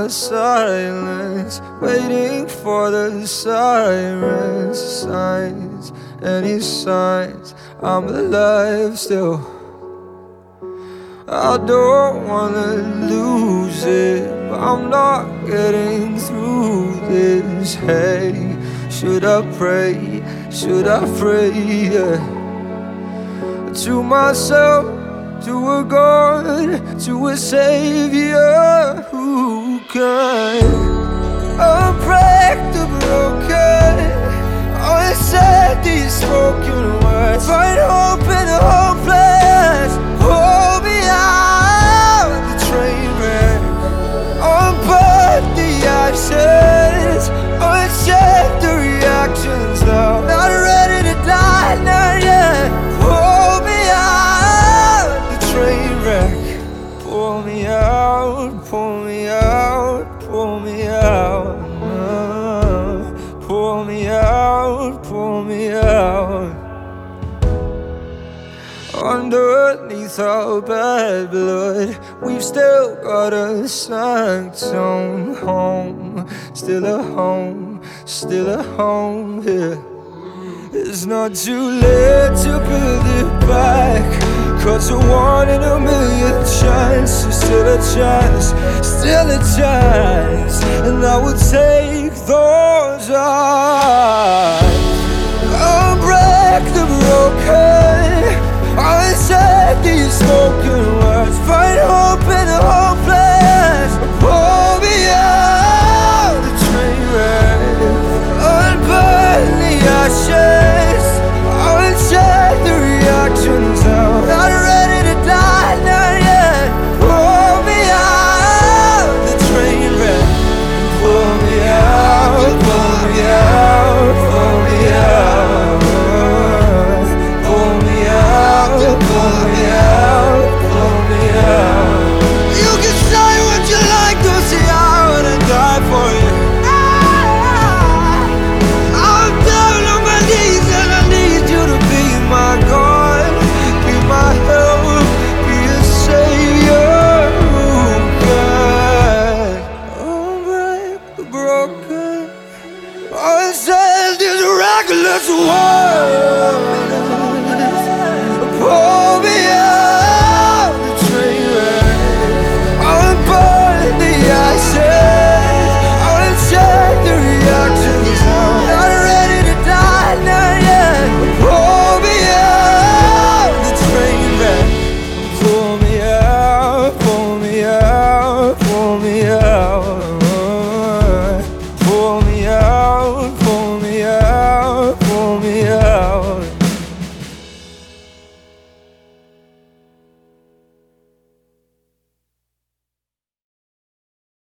the silence, waiting for the sirens, signs, any signs I'm alive still. I don't wanna lose it, but I'm not getting through this. Hey, should I pray? Should I pray? Yeah. To myself, to a God, to a Savior who can unbreak the broken, unsaid these spoken words, find hope in the hopeless. Hold me out the train wreck, unburn the ashes, uncheck the reactions. Now not ready to die, not yet. Hold me out the train wreck. Pull me out, pull me out, pull me out. Pull me out, pull me out. Underneath our bad blood, we've still got a sanctum home. Still a home, still a home here. It's not too late to build it back, 'cause a 1 in a million chance is still a chance, still a chance. And I will take those odds. Unbreak the broken, unsaid these spoken words, find hope in the hopeless. Pull me out the train wreck, unburn the ashes, uncheck the reactions. Now not ready to die, not yet. Pull me out the train wreck. Pull me out, pull me out, pull me out. Pull me out, pull me out, pull me out. You can say what you like, don't say I wanna die for you. I'm down on my knees and I need you to be my God, be my help, be a savior who can unbreak the broken, unsaid this reckless world.